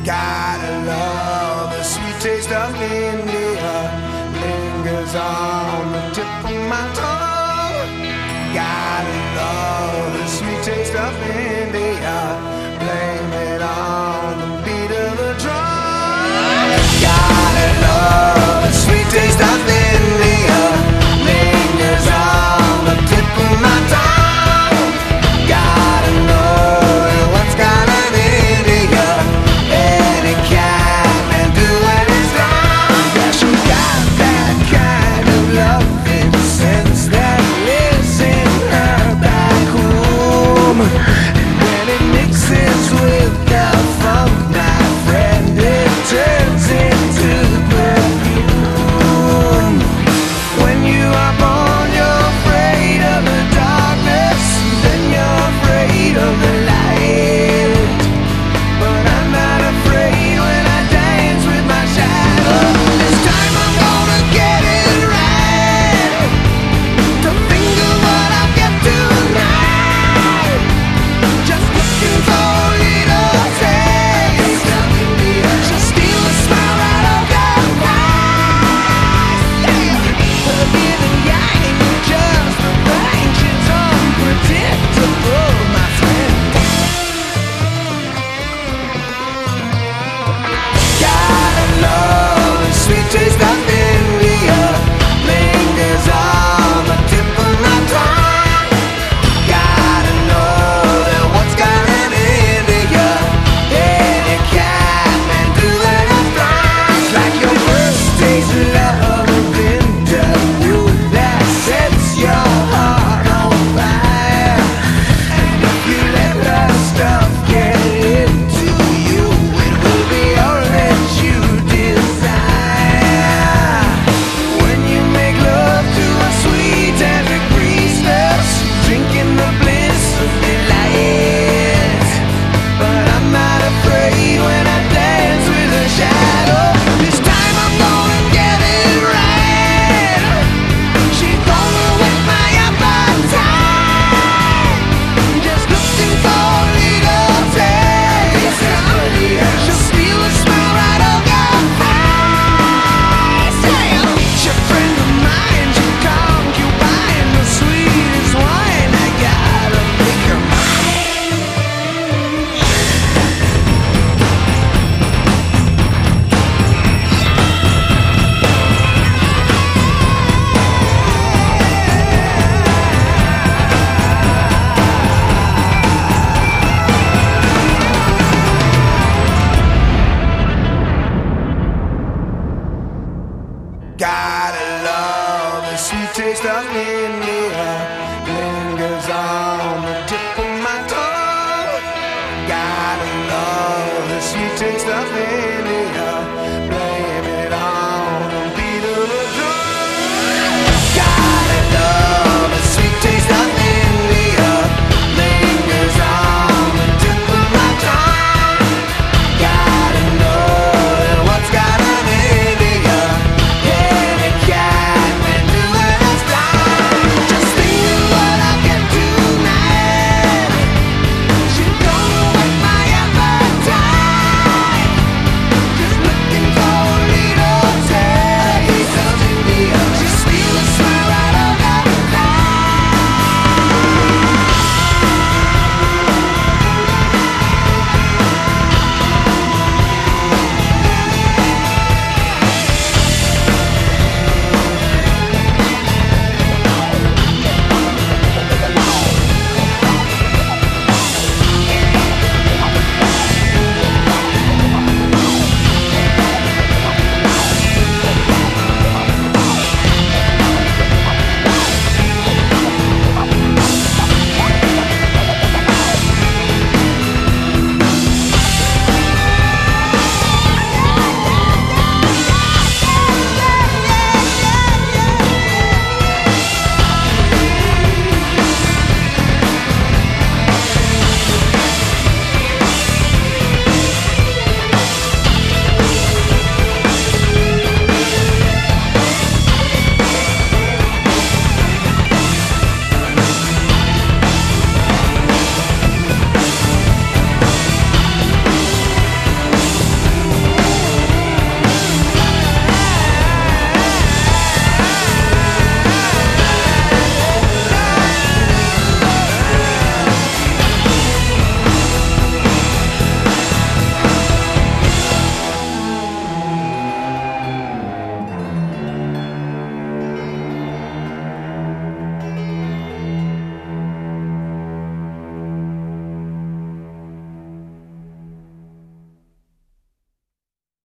Gotta love the sweet taste of India, lingers on the tip of my tongue. Gotta love the sweet taste of India, blame it on the beat of the drum. Gotta love the sweet taste of India, lingers on the tip of my tongue. Gotta know what's got an India, any cat can do it is wrong. Yeah, she got that kind of loving sense that lives in her back room, and when it mixes with the funk, my friend, it turns into perfume. When you are born, you're afraid of the darkness, then you're afraid of the light. But I'm not afraid when I dance with my shadow. This time I'm gonna get it right, to think of what I'll get tonight. Just looking for a little taste, she'll steal a smile right off your face. Her yin and yang are just the thing. She's unpredictable, my friend. Gotta love the sweet taste of India, lingers on the tip of my tongue. Gotta know that what's got an India, any cat can do it as strong. It's like your first taste of love interview that sets your heart on fire. And if you let that stuff get into you, it will be all that you desire. When you make love to a sweet Tantric priestess, drinking the bliss of delight. But I'm not afraid when I dance with a shadow. This time I'm gonna get it right. She's gonna whet my appetite. Just looking for a little taste. She'll steal a smile right off your face. She's a friend of mine, she's concubine, the sweetest wine. I gotta make her mine. Gotta love the sweet taste of India, lingers on the tip of my tongue. Gotta love the sweet taste of India.